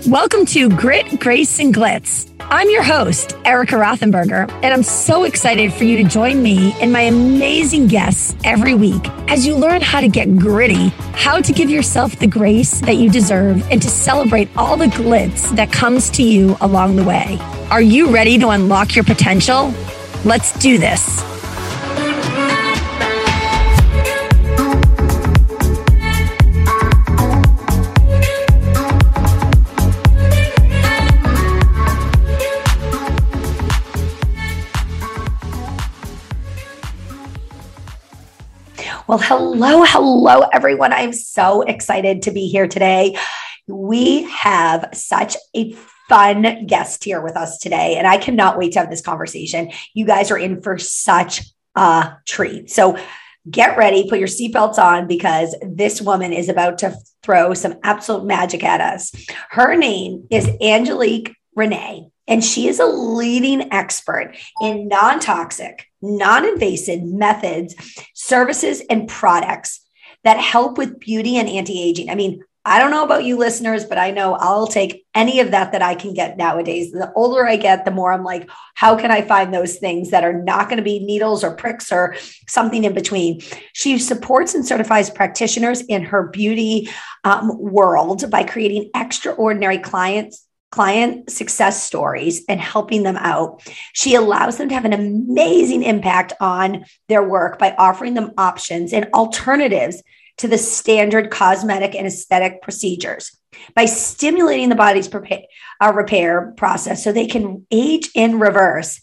Welcome to Grit, Grace, and Glitz. I'm your host, Erica Rothenberger, and I'm so excited for you to join me and my amazing guests every week as you learn how to get gritty, how to give yourself the grace that you deserve, and to celebrate all the glitz that comes to you along the way. Are you ready to unlock your potential? Let's do this. Well, hello, everyone. I'm so excited to be here today. We have such a fun guest here with us today, and I cannot wait to have this conversation. You guys are in for such a treat. So get ready, put your seatbelts on, because this woman is about to throw some absolute magic at us. Her name is Angelique Renee, and she is a leading expert in non-toxic, non-invasive methods, services, and products that help with beauty and anti-aging. I mean, I don't know about you listeners, but I know I'll take any of that I can get nowadays. The older I get, the more I'm like, how can I find those things that are not going to be needles or pricks or something in between? She supports and certifies practitioners in her beauty world by creating extraordinary client success stories and helping them out. She allows them to have an amazing impact on their work by offering them options and alternatives to the standard cosmetic and aesthetic procedures by stimulating the body's repair process so they can age in reverse,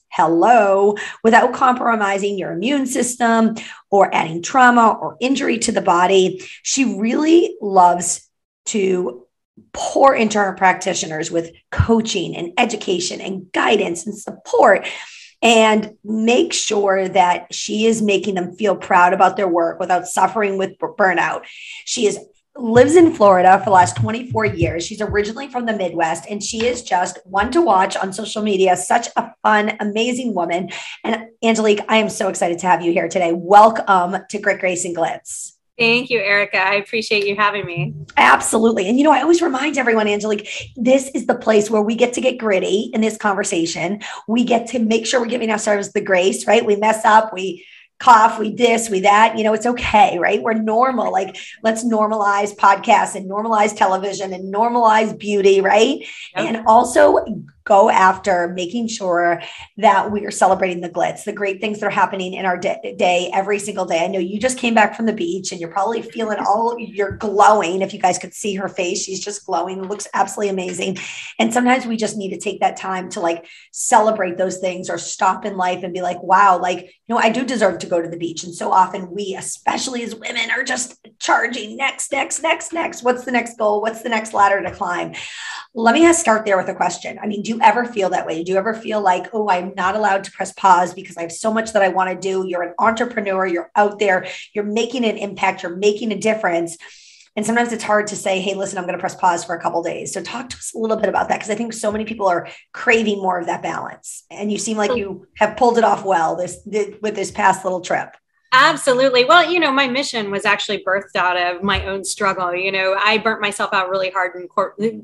without compromising your immune system or adding trauma or injury to the body. She really loves to pour into her practitioners with coaching and education and guidance and support, and make sure that she is making them feel proud about their work without suffering with burnout. She lives in Florida for the last 24 years. She's originally from the Midwest, and she is just one to watch on social media. Such a fun, amazing woman. And Angelique, I am so excited to have you here today. Welcome to Grit, Grace, and Glitz. Thank you, Erica. I appreciate you having me. Absolutely. And, I always remind everyone, Angelique, this is the place where we get to get gritty in this conversation. We get to make sure we're giving ourselves the grace, right? We mess up, we cough, we this, we that, it's okay, right? We're normal. Like, let's normalize podcasts and normalize television and normalize beauty, right? Yep. And also go after making sure that we are celebrating the glitz, the great things that are happening in our day every single day. I know you just came back from the beach and you're probably feeling you're glowing. If you guys could see her face, she's just glowing. It looks absolutely amazing. And sometimes we just need to take that time to celebrate those things or stop in life and be like, wow, I do deserve to go to the beach. And so often we, especially as women, are just charging next. What's the next goal? What's the next ladder to climb? Let me start there with a question. I mean, do you ever feel that way? Do you ever feel like, oh, I'm not allowed to press pause because I have so much that I want to do? You're an entrepreneur. You're out there. You're making an impact. You're making a difference. And sometimes it's hard to say, hey, listen, I'm going to press pause for a couple of days. So talk to us a little bit about that, because I think so many people are craving more of that balance. And you seem like you have pulled it off well with this past little trip. Absolutely. Well, my mission was actually birthed out of my own struggle. I burnt myself out really hard in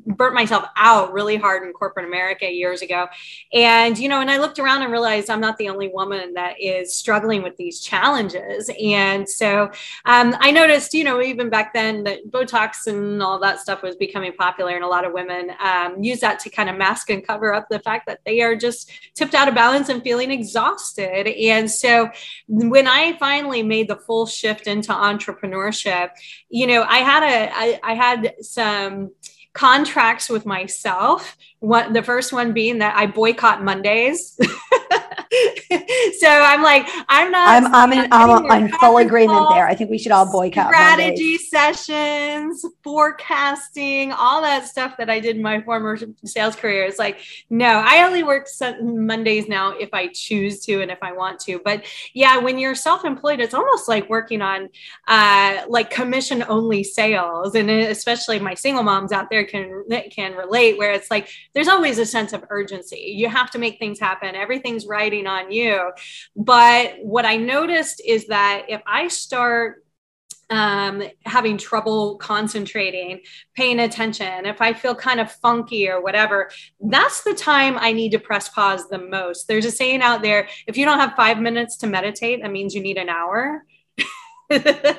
corporate America years ago. And, and I looked around and realized I'm not the only woman that is struggling with these challenges. And so I noticed, even back then, that Botox and all that stuff was becoming popular, and a lot of women use that to kind of mask and cover up the fact that they are just tipped out of balance and feeling exhausted. And so when I finally made the full shift into entrepreneurship, I had some contracts with myself. The first one being that I boycott Mondays. So I'm like, I'm full agreement there. I think we should all boycott strategy Mondays. Sessions, forecasting, all that stuff that I did in my former sales career. It's like, no, I only work Mondays now if I choose to and if I want to. But yeah, when you're self-employed, it's almost like working on commission only sales. And especially my single moms out there can relate, where it's like, there's always a sense of urgency. You have to make things happen. Everything's riding on you. But what I noticed is that if I start having trouble concentrating, paying attention, if I feel kind of funky or whatever, that's the time I need to press pause the most. There's a saying out there, if you don't have 5 minutes to meditate, that means you need an hour. So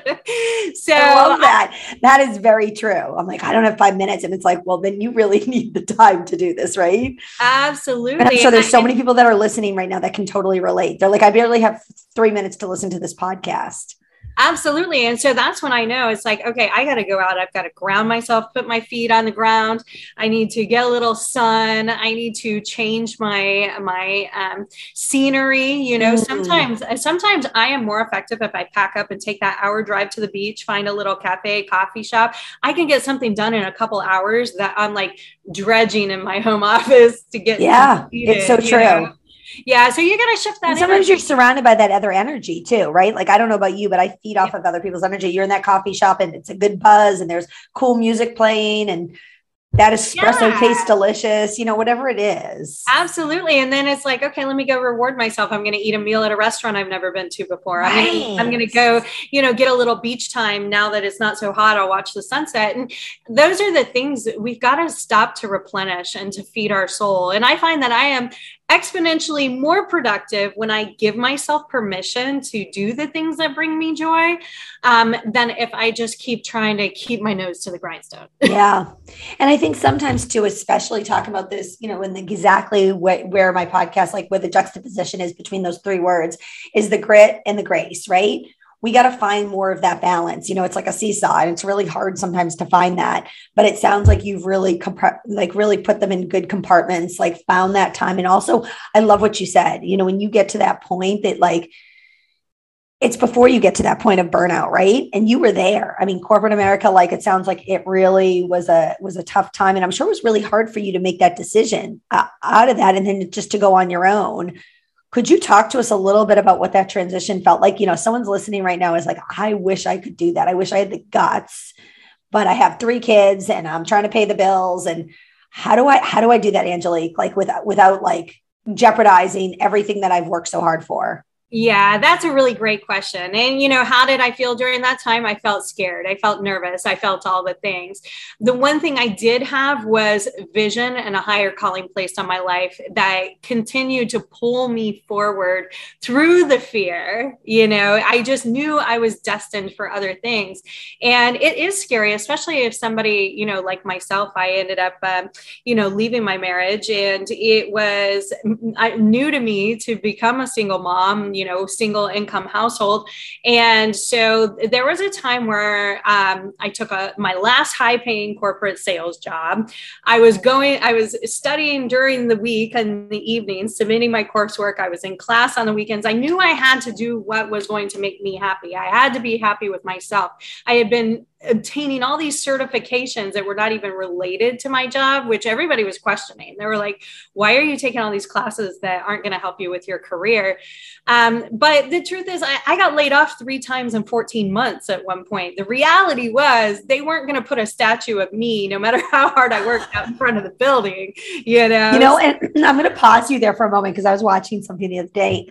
I love that. That is very true. I'm like, I don't have 5 minutes. And it's like, well, then you really need the time to do this, right? Absolutely. And I'm sure there's so many people that are listening right now that can totally relate. They're like, I barely have 3 minutes to listen to this podcast. Absolutely. And so that's when I know it's like, okay, I got to go out. I've got to ground myself, put my feet on the ground. I need to get a little sun. I need to change my scenery. You know, sometimes I am more effective if I pack up and take that hour drive to the beach, find a little cafe, coffee shop. I can get something done in a couple hours that I'm like dredging in my home office to get. Yeah, it's so true. Know? Yeah. So you got to shift that. And sometimes you're surrounded by that other energy too, right? Like, I don't know about you, but I feed off of other people's energy. You're in that coffee shop and it's a good buzz and there's cool music playing and that espresso tastes delicious, you know, whatever it is. Absolutely. And then it's like, okay, let me go reward myself. I'm going to eat a meal at a restaurant I've never been to before. Right. I'm going to go, you know, get a little beach time now that it's not so hot. I'll watch the sunset. And those are the things that we've got to stop to replenish and to feed our soul. And I find that I am exponentially more productive when I give myself permission to do the things that bring me joy than if I just keep trying to keep my nose to the grindstone. Yeah. And I think sometimes too, especially talking about this, you know, in the exactly where my podcast, like where the juxtaposition is between those three words is the grit and the grace, right? We got to find more of that balance. You know, it's like a seesaw and it's really hard sometimes to find that, but it sounds like you've really really put them in good compartments, like found that time. And also I love what you said, you know, when you get to that point that like, it's before you get to that point of burnout, right? And you were there. I mean, corporate America, like it sounds like it really was a tough time. And I'm sure it was really hard for you to make that decision out of that. And then just to go on your own. Could you talk to us a little bit about what that transition felt like? You know, someone's listening right now is like, I wish I could do that. I wish I had the guts, but I have 3 kids and I'm trying to pay the bills. And how do I do that, Angelique? Like without like jeopardizing everything that I've worked so hard for? Yeah, that's a really great question. And, you know, how did I feel during that time? I felt scared. I felt nervous. I felt all the things. The one thing I did have was vision and a higher calling placed on my life that continued to pull me forward through the fear. You know, I just knew I was destined for other things. And it is scary, especially if somebody, you know, like myself, I ended up, you know, leaving my marriage and it was new to me to become a single mom, you know, single income household. And so there was a time where I took my last high paying corporate sales job. I was studying during the week and the evenings, submitting my coursework. I was in class on the weekends. I knew I had to do what was going to make me happy. I had to be happy with myself. I had been obtaining all these certifications that were not even related to my job, which everybody was questioning. They were like, why are you taking all these classes that aren't going to help you with your career? But the truth is I got laid off 3 times in 14 months at one point. The reality was they weren't going to put a statue of me, no matter how hard I worked, out in front of the building, you know? And I'm going to pause you there for a moment because I was watching something the other day.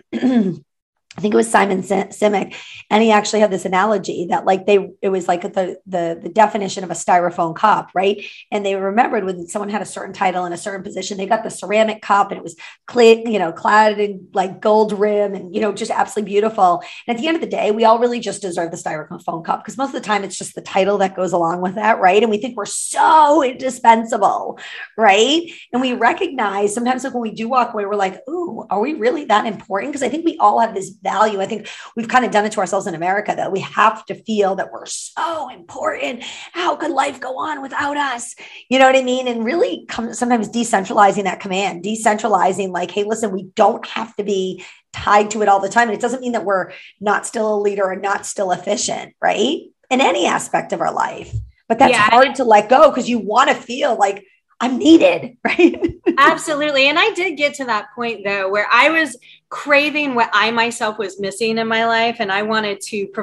I think it was Simon Sinek, and he actually had this analogy that like it was like the definition of a styrofoam cup, right? And they remembered when someone had a certain title in a certain position, they got the ceramic cup and it was clad in like gold rim and, you know, just absolutely beautiful. And at the end of the day, we all really just deserve the styrofoam cup because most of the time it's just the title that goes along with that, right? And we think we're so indispensable, right? And we recognize sometimes like when we do walk away, we're like, ooh, are we really that important? Because I think we all have this value. I think we've kind of done it to ourselves in America that we have to feel that we're so important. How could life go on without us? You know what I mean? And really sometimes decentralizing that command, decentralizing like, hey, listen, we don't have to be tied to it all the time. And it doesn't mean that we're not still a leader or not still efficient, right? In any aspect of our life. But that's hard to let go because you want to feel like I'm needed, right? Absolutely. And I did get to that point though, where I was craving what I myself was missing in my life. And I wanted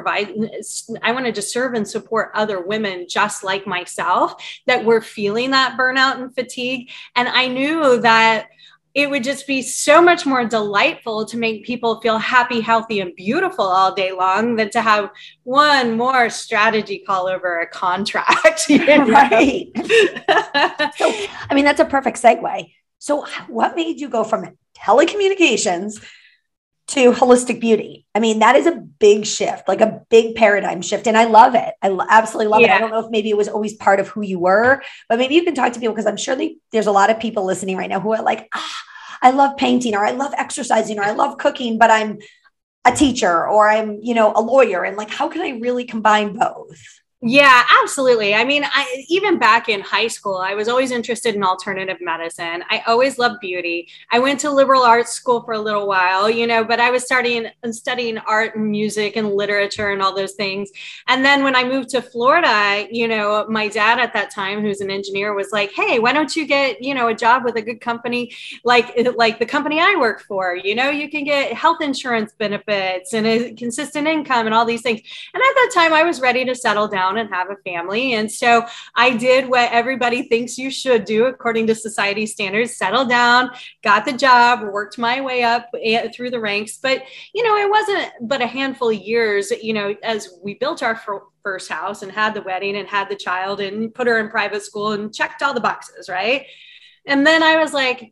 to serve and support other women just like myself that were feeling that burnout and fatigue. And I knew that it would just be so much more delightful to make people feel happy, healthy, and beautiful all day long than to have one more strategy call over a contract. Right. So, I mean, that's a perfect segue. So what made you go from telecommunications to holistic beauty? I mean, that is a big shift, like a big paradigm shift. And I love it. I absolutely love it. I don't know if maybe it was always part of who you were, but maybe you can talk to people, because I'm sure there's a lot of people listening right now who are like, I love painting, or I love exercising, or I love cooking, but I'm a teacher, or I'm, a lawyer. And like, how can I really combine both? Yeah, absolutely. I mean, even back in high school, I was always interested in alternative medicine. I always loved beauty. I went to liberal arts school for a little while, but I was studying art and music and literature and all those things. And then when I moved to Florida, my dad at that time, who's an engineer, was like, "Hey, why don't you get, a job with a good company like the company I work for? You can get health insurance benefits and a consistent income and all these things." And at that time, I was ready to settle down and have a family. And so I did what everybody thinks you should do according to society standards: settled down, got the job, worked my way up through the ranks. But, it wasn't but a handful of years, as we built our first house and had the wedding and had the child and put her in private school and checked all the boxes, right? And then I was like,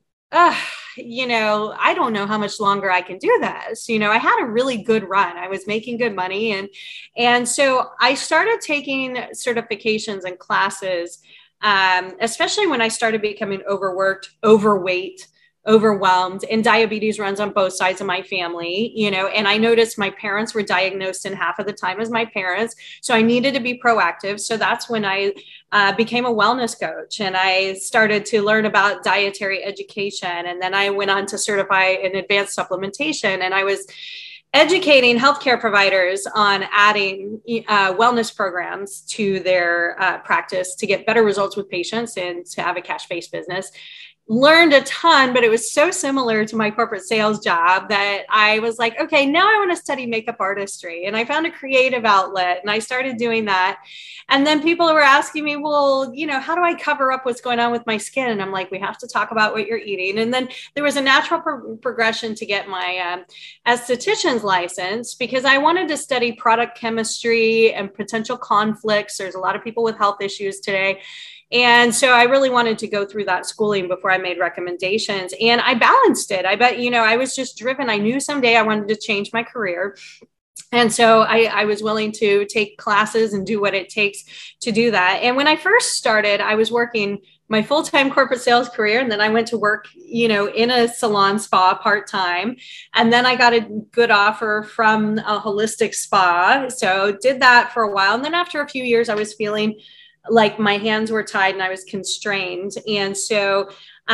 I don't know how much longer I can do this. I had a really good run. I was making good money. And so I started taking certifications and classes, especially when I started becoming overworked, overweight, overwhelmed, and diabetes runs on both sides of my family, and I noticed my parents were diagnosed in half of the time as my parents. So I needed to be proactive. So that's when I became a wellness coach, and I started to learn about dietary education. And then I went on to certify in advanced supplementation, and I was educating healthcare providers on adding wellness programs to their practice to get better results with patients and to have a cash-based business. Learned a ton, but it was so similar to my corporate sales job that I was like, okay, now I want to study makeup artistry. And I found a creative outlet and I started doing that. And then people were asking me, well, how do I cover up what's going on with my skin? And I'm like, we have to talk about what you're eating. And then there was a natural progression to get my esthetician's license, because I wanted to study product chemistry and potential conflicts. There's a lot of people with health issues today. And so I really wanted to go through that schooling before I made recommendations, and I balanced it. I bet, I was just driven. I knew someday I wanted to change my career. And so I was willing to take classes and do what it takes to do that. And when I first started, I was working my full-time corporate sales career. And then I went to work, in a salon spa part-time. And then I got a good offer from a holistic spa. So did that for a while. And then after a few years, I was feeling like my hands were tied and I was constrained. And so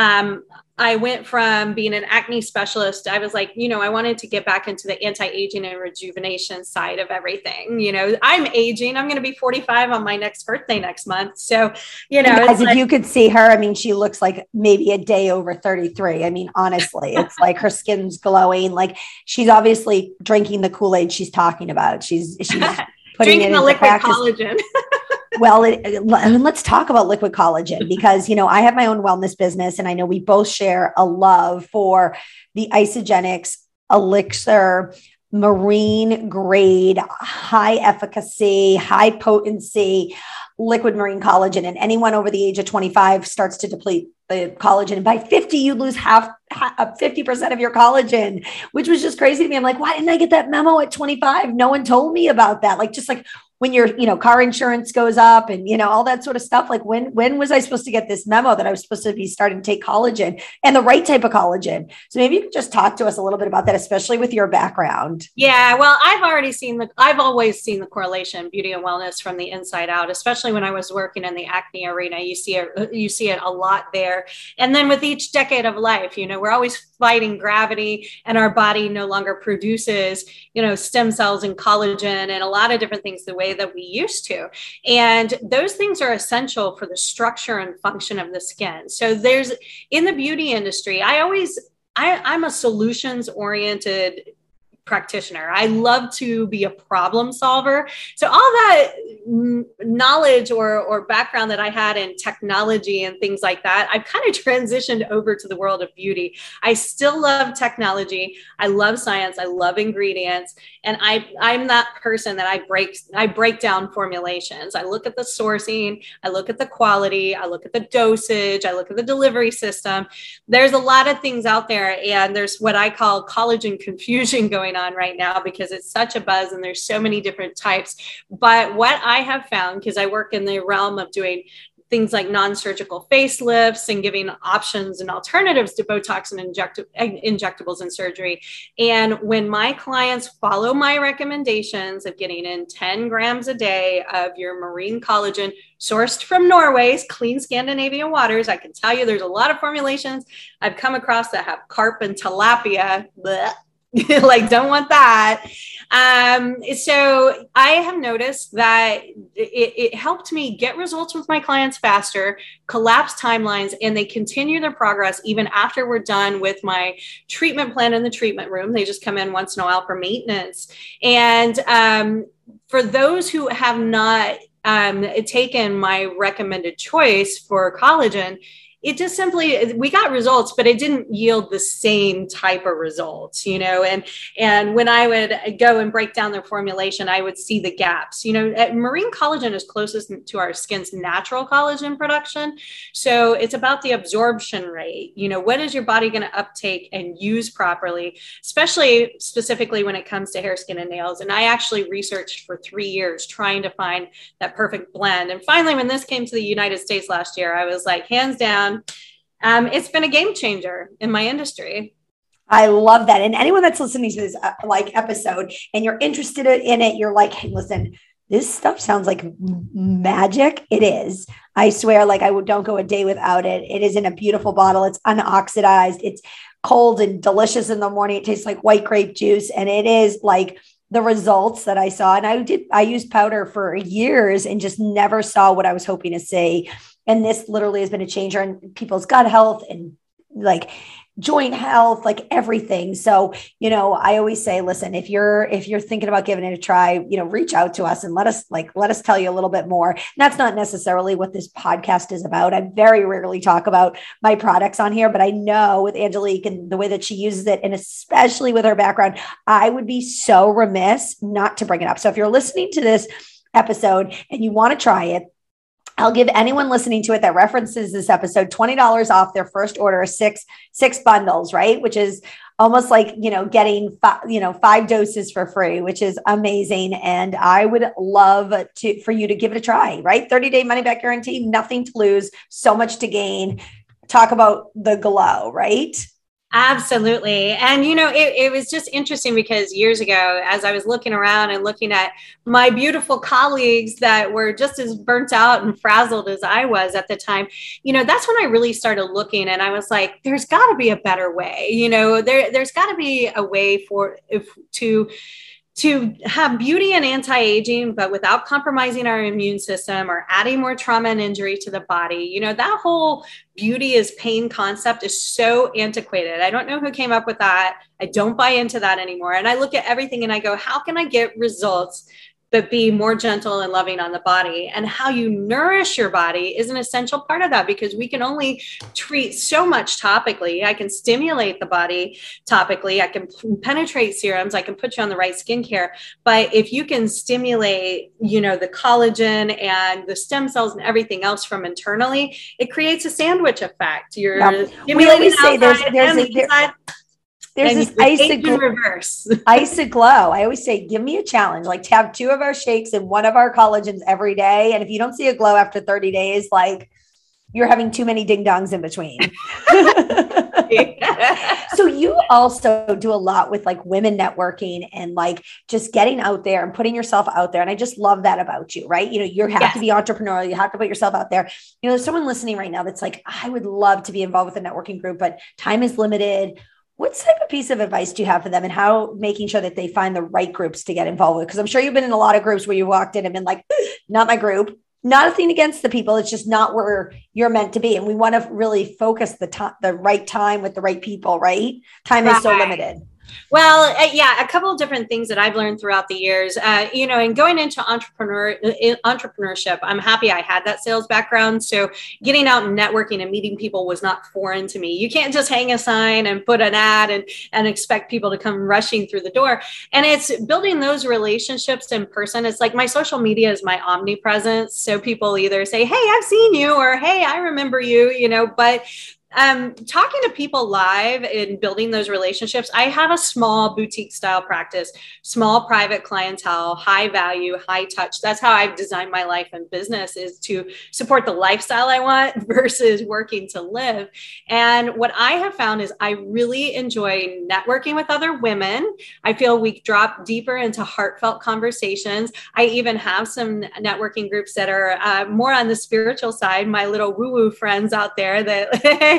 I went from being an acne specialist. I was like, I wanted to get back into the anti-aging and rejuvenation side of everything. I'm aging. I'm going to be 45 on my next birthday next month. So, as if you could see her, I mean, she looks like maybe a day over 33. I mean, honestly, it's like her skin's glowing. Like she's obviously drinking the Kool-Aid she's talking about. She's putting drinking it the liquid practice. Collagen. Well, let's talk about liquid collagen, because, I have my own wellness business, and I know we both share a love for the Isagenix Elixir marine grade, high efficacy, high potency liquid marine collagen. And anyone over the age of 25 starts to deplete the collagen. And by 50, you lose 50% of your collagen, which was just crazy to me. I'm like, why didn't I get that memo at 25? No one told me about that. Like, just like when your, car insurance goes up and, all that sort of stuff. Like when was I supposed to get this memo that I was supposed to be starting to take collagen and the right type of collagen? So maybe you could just talk to us a little bit about that, especially with your background. Yeah, well, I've always seen the correlation, beauty and wellness from the inside out, especially when I was working in the acne arena. You see it a lot there. And then with each decade of life, we're always fighting gravity, and our body no longer produces, stem cells and collagen and a lot of different things the way that we used to. And those things are essential for the structure and function of the skin. So in the beauty industry, I'm a solutions oriented practitioner. I love to be a problem solver. So all that knowledge or background that I had in technology and things like that, I've kind of transitioned over to the world of beauty. I still love technology. I love science. I love ingredients. And I'm that person that I break down formulations. I look at the sourcing, I look at the quality, I look at the dosage, I look at the delivery system. There's a lot of things out there, and there's what I call collagen confusion going on right now because it's such a buzz and there's so many different types. But what I have found, because I work in the realm of doing things like non-surgical facelifts and giving options and alternatives to Botox and injectables and surgery. And when my clients follow my recommendations of getting in 10 grams a day of your marine collagen sourced from Norway's clean Scandinavian waters, I can tell you there's a lot of formulations I've come across that have carp and tilapia. Blech. Like, don't want that. So I have noticed that it helped me get results with my clients faster, collapse timelines, and they continue their progress even after we're done with my treatment plan in the treatment room. They just come in once in a while for maintenance. And for those who have not taken my recommended choice for collagen, it just simply, we got results, but it didn't yield the same type of results, and when I would go and break down their formulation, I would see the gaps. Marine collagen is closest to our skin's natural collagen production. So it's about the absorption rate. What is your body going to uptake and use properly, specifically when it comes to hair, skin, and nails. And I actually researched for 3 years trying to find that perfect blend. And finally, when this came to the United States last year, I was like, hands down, it's been a game changer in my industry. I love that. And anyone that's listening to this episode and you're interested in it, you're like, hey, listen, this stuff sounds like magic. It is. I swear, I don't go a day without it. It is in a beautiful bottle. It's unoxidized. It's cold and delicious in the morning. It tastes like white grape juice. And it is like the results that I saw. And I used powder for years and just never saw what I was hoping to see. And this literally has been a changer in people's gut health and joint health, everything. So, I always say, listen, if you're thinking about giving it a try, reach out to us and let us tell you a little bit more. And that's not necessarily what this podcast is about. I very rarely talk about my products on here, but I know with Angelique and the way that she uses it, and especially with her background, I would be so remiss not to bring it up. So if you're listening to this episode and you want to try it, I'll give anyone listening to it that references this episode $20 off their first order of six bundles, right? Which is almost like, getting 5 doses for free, which is amazing. And I would love for you to give it a try, right? 30-day money back guarantee, nothing to lose, so much to gain. Talk about the glow, right? Absolutely. And, it was just interesting because years ago, as I was looking around and looking at my beautiful colleagues that were just as burnt out and frazzled as I was at the time, that's when I really started looking, and I was like, there's got to be a better way. There's got to be a way to have beauty and anti-aging, but without compromising our immune system or adding more trauma and injury to the body. That whole beauty is pain concept is so antiquated. I don't know who came up with that. I don't buy into that anymore. And I look at everything and I go, how can I get results but be more gentle and loving on the body? And how you nourish your body is an essential part of that, because we can only treat so much topically. I can stimulate the body topically. I can penetrate serums. I can put you on the right skincare. But if you can stimulate, the collagen and the stem cells and everything else from internally, it creates a sandwich effect. You're we always say there's this Isoglow. I always say, give me a challenge, to have 2 of our shakes and 1 of our collagens every day. And if you don't see a glow after 30 days, you're having too many ding dongs in between. So you also do a lot with women networking and just getting out there and putting yourself out there. And I just love that about you, right? You have to be entrepreneurial. You have to put yourself out there. There's someone listening right now that's I would love to be involved with a networking group, but time is limited. What type of piece of advice do you have for them, and how making sure that they find the right groups to get involved with? Because I'm sure you've been in a lot of groups where you walked in and been not my group. Not a thing against the people. It's just not where you're meant to be. And we want to really focus the right time with the right people, right? Time is so limited. Yeah, a couple of different things that I've learned throughout the years, and going into entrepreneurship, I'm happy I had that sales background. So getting out and networking and meeting people was not foreign to me. You can't just hang a sign and put an ad and expect people to come rushing through the door. And it's building those relationships in person. It's like my social media is my omnipresence. So people either say, hey, I've seen you, or hey, I remember you, but talking to people live and building those relationships. I have a small boutique style practice, small private clientele, high value, high touch. That's how I've designed my life and business, is to support the lifestyle I want versus working to live. And what I have found is I really enjoy networking with other women. I feel we drop deeper into heartfelt conversations. I even have some networking groups that are more on the spiritual side, my little woo-woo friends out there that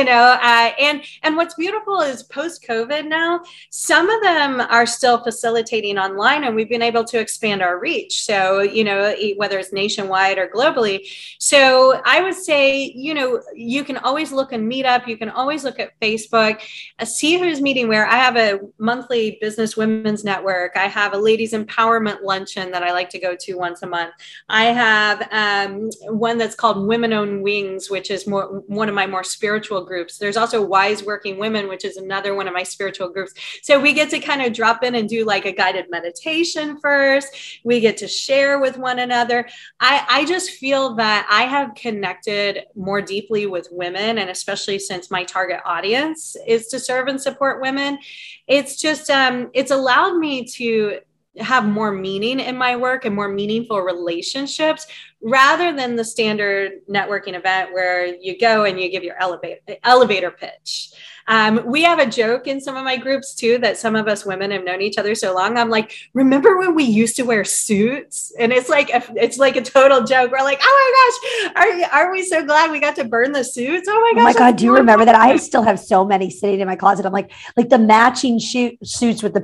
and what's beautiful is post-COVID now, some of them are still facilitating online, and we've been able to expand our reach. So, whether it's nationwide or globally. So I would say, you can always look and meet up. You can always look at Facebook, see who's meeting where. I have a monthly business women's network. I have a ladies empowerment luncheon that I like to go to once a month. I have one that's called Women Own Wings, which is one of my more spiritual groups. There's also Wise Working Women, which is another one of my spiritual groups. So we get to kind of drop in and do like a guided meditation first. We get to share with one another. I just feel that I have connected more deeply with women, and especially since my target audience is to serve and support women. It's just, it's allowed me to have more meaning in my work and more meaningful relationships, rather than the standard networking event where you go and you give your elevator pitch. We have a joke in some of my groups too, that some of us women have known each other so long. I'm like, remember when we used to wear suits? And it's like a total joke. We're like, oh my gosh, are we so glad we got to burn the suits? Oh my gosh. Oh my God. Do you remember that? I still have so many sitting in my closet. I'm like the matching suits with the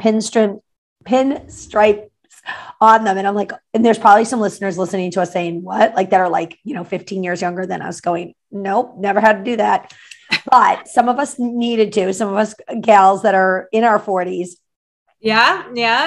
pinstripe on them. And I'm like, and there's probably some listeners listening to us saying, what? Like that are like, 15 years younger than us, going, nope, never had to do that. But some of us needed to, some of us gals that are in our 40s. Yeah.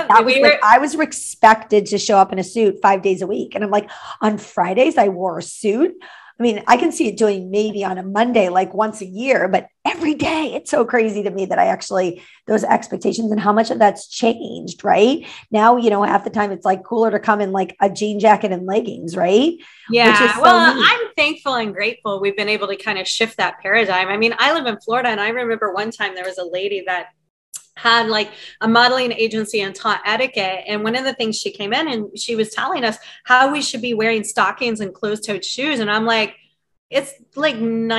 I was expected to show up in a suit 5 days a week. And I'm like, on Fridays, I wore a suit. I mean, I can see it doing maybe on a Monday, like once a year, but every day. It's so crazy to me that those expectations and how much of that's changed, right? Now, half the time it's like cooler to come in like a jean jacket and leggings, right? Yeah. I'm thankful and grateful we've been able to kind of shift that paradigm. I mean, I live in Florida, and I remember one time there was a lady that had like a modeling agency and taught etiquette. And one of the things, she came in and she was telling us how we should be wearing stockings and closed-toed shoes. And I'm like, it's like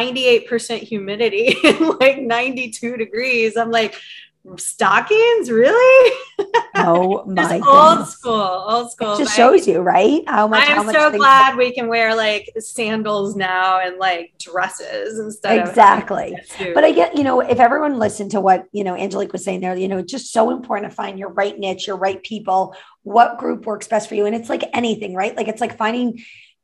98% humidity and like 92 degrees. I'm like, stockings, really? Oh my old school. It just shows you, right? I'm so glad we can wear like sandals now and like dresses instead exactly. But I get, if everyone listened to what, Angelique was saying there, it's just so important to find your right niche, your right people, what group works best for you. And it's like anything, right? Like it's like finding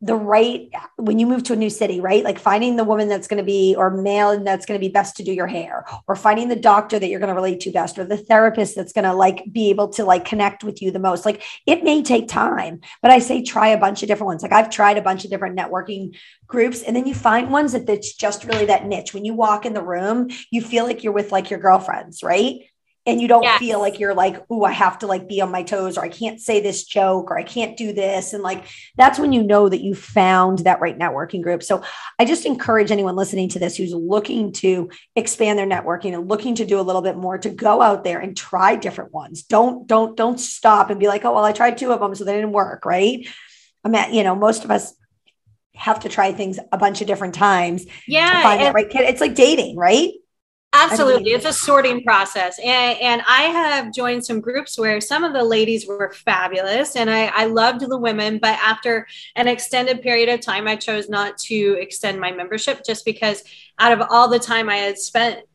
when you move to a new city, right? Like finding the woman that's going to be, or male, and that's going to be best to do your hair, or finding the doctor that you're going to relate to best, or the therapist that's going to like be able to like connect with you the most. Like it may take time, but I say try a bunch of different ones. Like I've tried a bunch of different networking groups, and then you find ones that's just really that niche. When you walk in the room, you feel like you're with like your girlfriends, right? And you don't feel like you're like, oh, I have to like be on my toes, or I can't say this joke, or I can't do this. And like, that's when you know that you found that right networking group. So I just encourage anyone listening to this who's looking to expand their networking and looking to do a little bit more, to go out there and try different ones. Don't stop and be like, oh, well, I tried 2 of them, so they didn't work. Right. Most of us have to try things a bunch of different times. Yeah. To find that right kid. It's like dating, right? Absolutely. It's a sorting process. And I have joined some groups where some of the ladies were fabulous and I loved the women, but after an extended period of time, I chose not to extend my membership, just because out of all the time I had spent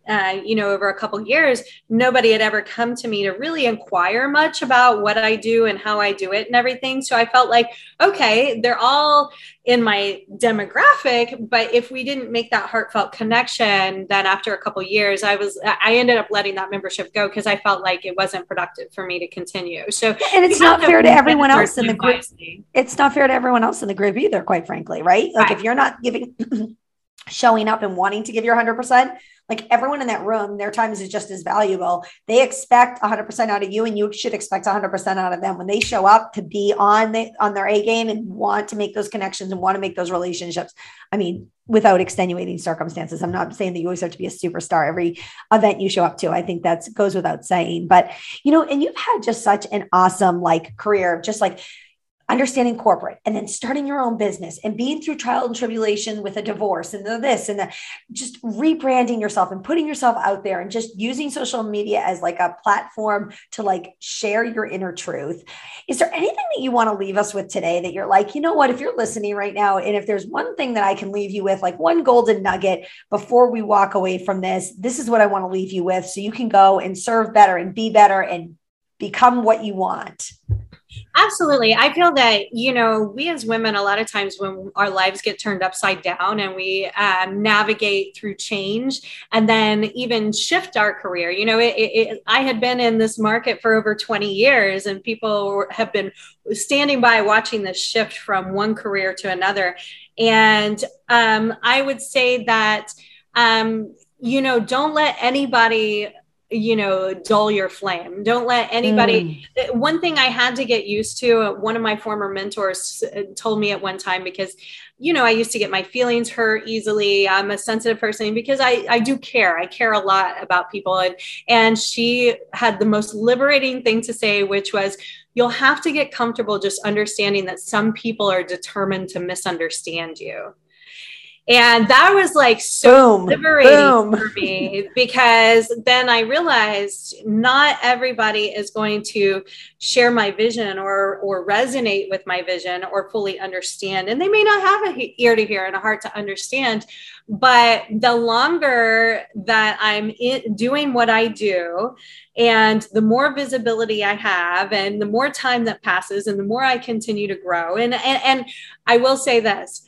over a couple of years, nobody had ever come to me to really inquire much about what I do and how I do it and everything. So I felt like, okay, they're all in my demographic, but if we didn't make that heartfelt connection, then after a couple of years, I ended up letting that membership go because I felt like it wasn't productive for me to continue. So, and it's not fair to everyone else in the group. It's not fair to everyone else in the group either, quite frankly, right? Like if you're not giving, showing up and wanting to give your 100%, like everyone in that room, their time is just as valuable. They expect 100% out of you, and you should expect 100% out of them when they show up to be on their A game and want to make those connections and want to make those relationships. I mean, without extenuating circumstances. I'm not saying that you always have to be a superstar every event you show up to. I think that goes without saying, but and you've had just such an awesome career, just understanding corporate and then starting your own business and being through trial and tribulation with a divorce and this and that, just rebranding yourself and putting yourself out there and just using social media as a platform to share your inner truth. Is there anything that you want to leave us with today that you're what, if you're listening right now, and if there's one thing that I can leave you with, one golden nugget before we walk away from this is what I want to leave you with, so you can go and serve better and be better and become what you want? Absolutely. I feel that, we as women, a lot of times when our lives get turned upside down and we navigate through change and then even shift our career, I had been in this market for over 20 years and people have been standing by watching this shift from one career to another. And I would say that, don't let anybody dull your flame. Don't let anybody. One thing I had to get used to, one of my former mentors told me at one time, because, I used to get my feelings hurt easily. I'm a sensitive person because I do care. I care a lot about people. And she had the most liberating thing to say, which was, you'll have to get comfortable just understanding that some people are determined to misunderstand you. And that was so liberating for me, because then I realized not everybody is going to share my vision or resonate with my vision or fully understand. And they may not have an ear to hear and a heart to understand. But the longer that I'm doing what I do, and the more visibility I have, and the more time that passes, and the more I continue to grow. And I will say this.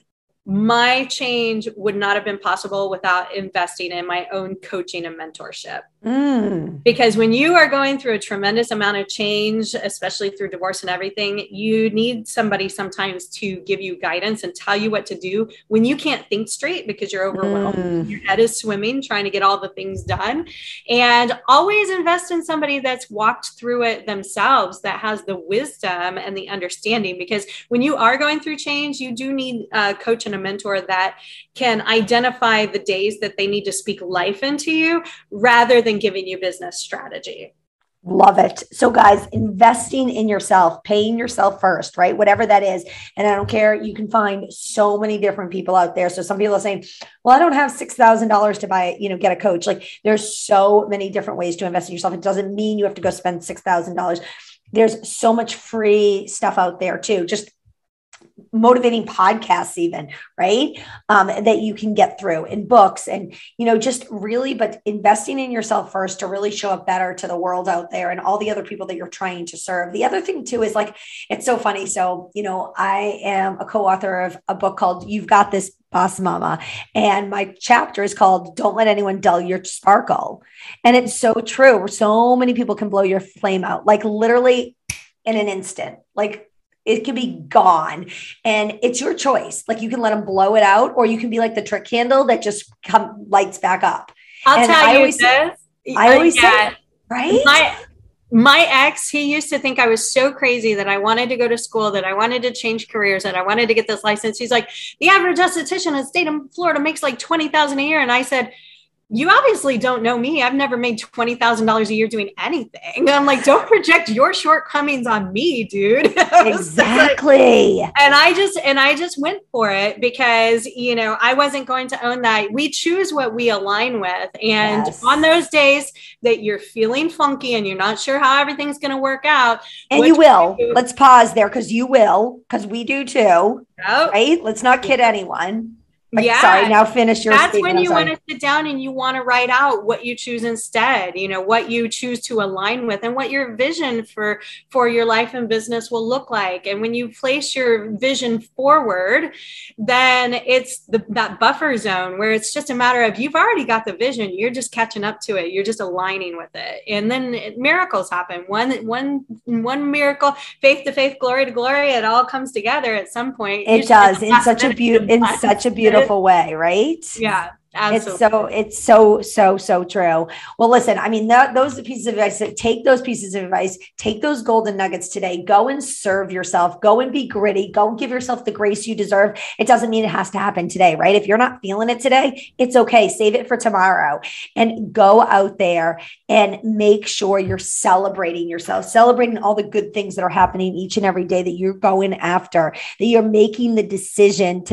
My change would not have been possible without investing in my own coaching and mentorship. Because when you are going through a tremendous amount of change, especially through divorce and everything, you need somebody sometimes to give you guidance and tell you what to do when you can't think straight because you're overwhelmed. Your head is swimming, trying to get all the things done. And always invest in somebody that's walked through it themselves, that has the wisdom and the understanding. Because when you are going through change, you do need a coach and a mentor that can identify the days that they need to speak life into you rather than giving you business strategy. Love it. So guys, investing in yourself, paying yourself first, right? Whatever that is. And I don't care. You can find so many different people out there. So some people are saying, well, I don't have $6,000 to buy, get a coach. There's so many different ways to invest in yourself. It doesn't mean you have to go spend $6,000. There's so much free stuff out there too. Just motivating podcasts even, right? That you can get through, and books, and, just really, but investing in yourself first to really show up better to the world out there and all the other people that you're trying to serve. The other thing too is it's so funny. So, I am a co-author of a book called You've Got This, Boss Mama. And my chapter is called Don't Let Anyone Dull Your Sparkle. And it's so true. So many people can blow your flame out, literally in an instant, it can be gone, and it's your choice. You can let them blow it out, or you can be like the trick candle that just lights back up. I'll tell you this. I always say, right? My ex, he used to think I was so crazy that I wanted to go to school, that I wanted to change careers, that I wanted to get this license. He's like, the average esthetician in the state of Florida makes $20,000 a year. And I said, you obviously don't know me. I've never made $20,000 a year doing anything. And I'm like, don't project your shortcomings on me, dude. Exactly. And I just went for it because, I wasn't going to own that. We choose what we align with. And on those days that you're feeling funky and you're not sure how everything's going to work out. And you will. Let's pause there, because you will, because we do too. Right? Let's not kid anyone. Sorry, now finish your That's statement. when you want to sit down and you want to write out what you choose instead, what you choose to align with and what your vision for your life and business will look like. And when you place your vision forward, then it's that buffer zone where it's just a matter of you've already got the vision. You're just catching up to it. You're just aligning with it. And then miracles happen. One miracle, faith to faith, glory to glory. It all comes together at some point. It does in such a beautiful way, right? Yeah. Absolutely. It's so true. Well, listen, I mean, those are pieces of advice. Take those pieces of advice, take those golden nuggets today, go and serve yourself, go and be gritty, go and give yourself the grace you deserve. It doesn't mean it has to happen today, right? If you're not feeling it today, it's okay. Save it for tomorrow and go out there and make sure you're celebrating yourself, celebrating all the good things that are happening each and every day that you're going after, that you're making the decision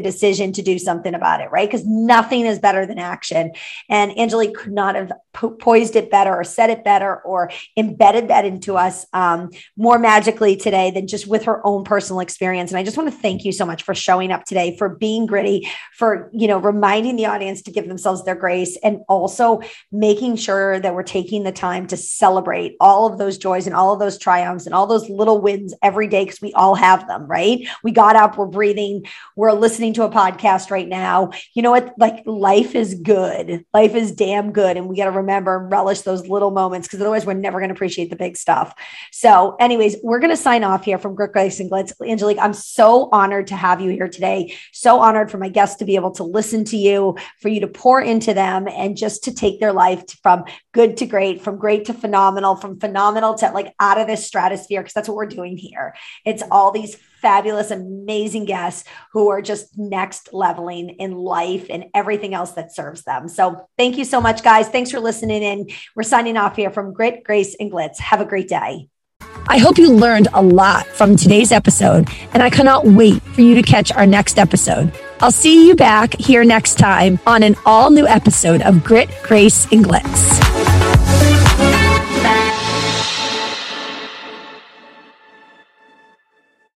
to do something about it, right? Because nothing is better than action. And Angelique could not have poised it better or said it better or embedded that into us more magically today than just with her own personal experience. And I just want to thank you so much for showing up today, for being gritty, for, reminding the audience to give themselves their grace, and also making sure that we're taking the time to celebrate all of those joys and all of those triumphs and all those little wins every day, because we all have them, right? We got up, we're breathing, we're listening to a podcast right now. You know what? Like, life is good. Life is damn good. And we got to remember and relish those little moments, because otherwise we're never going to appreciate the big stuff. So anyways, we're going to sign off here from Grit, Grace, and Glitz. Angelique, I'm so honored to have you here today. So honored for my guests to be able to listen to you, for you to pour into them, and just to take their life from good to great, from great to phenomenal, from phenomenal to like out of this stratosphere, because that's what we're doing here. It's all these fabulous, amazing guests who are just next leveling in life and everything else that serves them. So thank you so much, guys. Thanks for listening in. We're signing off here from Grit, Grace, and Glitz. Have a great day. I hope you learned a lot from today's episode, and I cannot wait for you to catch our next episode. I'll see you back here next time on an all new episode of Grit, Grace, and Glitz.